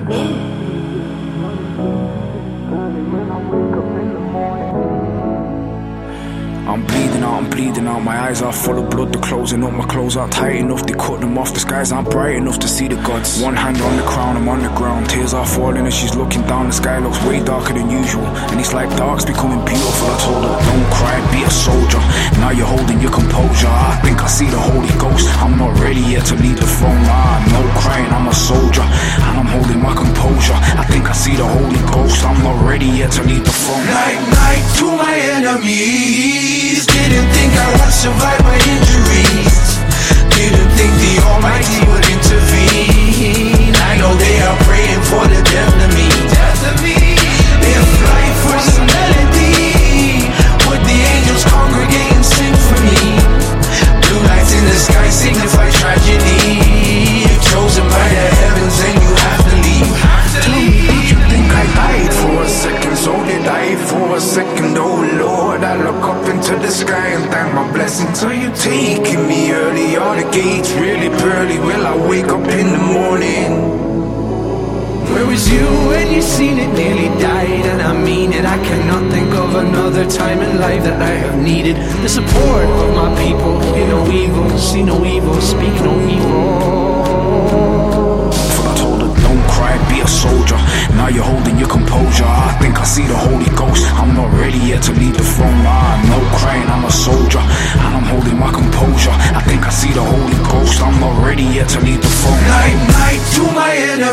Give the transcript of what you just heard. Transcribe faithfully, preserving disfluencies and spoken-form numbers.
I'm bleeding out, I'm bleeding out. My eyes are full of blood, they're closing up. My clothes aren't tight enough, they cut them off. The skies aren't bright enough to see the gods. One hand on the crown, I'm on the ground. Tears are falling as she's looking down. The sky looks way darker than usual, and it's like dark's becoming beautiful. I told her, don't cry, be a soldier. Now you're holding your composure. I think I see the Holy Ghost. I'm not ready yet to leave the throne. Ah, no crying, I'm a soldier, and I'm holding my composure. I think I see the Holy Ghost. I'm not ready yet to leave the throne. Night, night to my enemies. Didn't think I would survive my injuries. Didn't think the Almighty would intervene. I know they are praying for the death of me. Death of me. If life was a melody, would the angels congregate and sing for me? Blue lights in the sky signify tragedy. You're chosen by the heavens and you have to leave. Tell me, did you think I died for a second? So did I for a second, oh Lord. I look up into the sky and thank my blessings. Are you taking me early? Are the gates really pearly? Will I wake up in the morning? Where was you when you seen it nearly died? And I mean it, I cannot think of another time in life that I have needed the support of my people. Hear no evil, see no evil, speak no evil. For I told her, don't cry, be a soldier. Now you're holding your composure. I think I see the Holy Ghost. I'm not ready yet to leave the throne. Ah, no crying, I'm a soldier, and I'm holding my composure. I think I see the Holy Ghost. I'm not ready yet to leave the throne. Night, night to my enemies.